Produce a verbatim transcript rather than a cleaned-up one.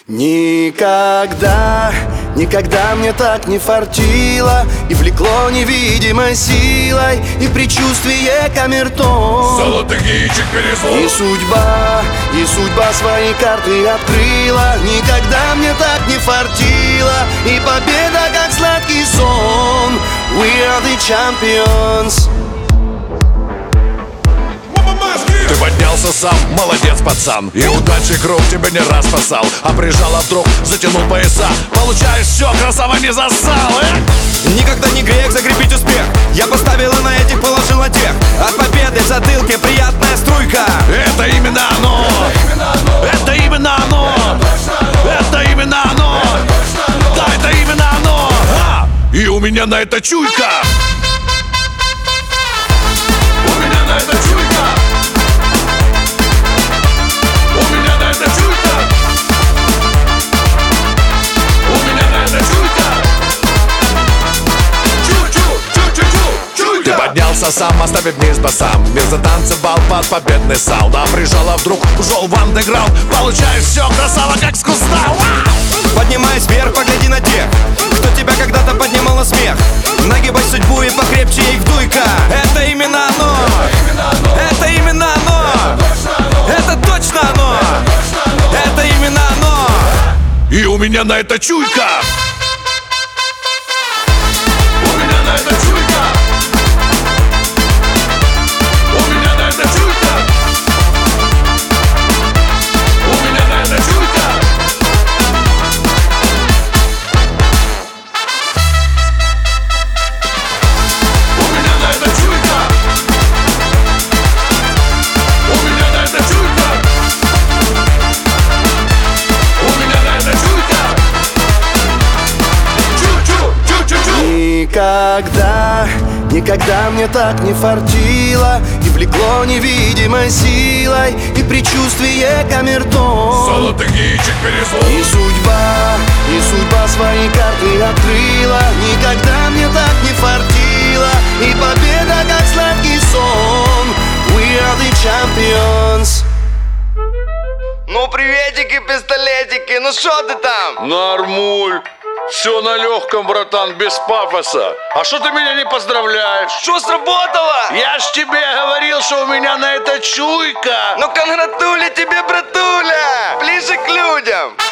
Никогда, никогда мне так не фартило, и влекло невидимой силой, и предчувствие камертон. Золотых яичек перезвон. И судьба, и судьба свои карты открыла. Никогда мне так не фартило, и победа как сладкий сон. We are the champions. Ты поднялся сам, молодец, пацан. И удачи круг тебя не раз спасал. А прижала вдруг, затянул пояса. Получаешь все, красава не засал, э? Никогда не грех закрепить успех. Я поставила на этих, положила тех. От победы в затылке приятная струйка. Это именно оно. Это именно оно. Это именно оно. Да, это именно оно. А! И у меня на это чуйка. У меня на это чуйка. Ты поднялся сам, оставив вниз басам. Мир затанцевал под победный саунд. А прижала вдруг, ушел в андеграунд. Получаешь все, красава, как с куста. Поднимаясь вверх, погляди на тех, кто тебя когда-то поднимал на смех. Нагибай судьбу и покрепче их вдуй-ка. Это именно оно. Это именно оно. Это точно оно. Это именно оно. И у меня на это чуйка. У меня на это чуйка. У меня на это чуйка. У меня на это чуйка. У меня на это чуйка. У меня на это чуйка. У меня на это чуйка. Чу-чу-чу-чу-чу. Никогда, никогда мне так не фартило, и влекло невидимой силой, и предчувствие камертон. Золотых яичек перезвон. И судьба, и судьба свои карты открыла. Никогда мне так не фартило, и победа как сладкий сон. We are the champions. Ну приветики, пистолетики, ну шо ты там? Нормуль. Все на легком, братан, без пафоса. А что ты меня не поздравляешь? Что сработало? Я ж тебе говорил, что у меня на это чуйка. Ну конгратуля тебе, братуля. Ближе к людям.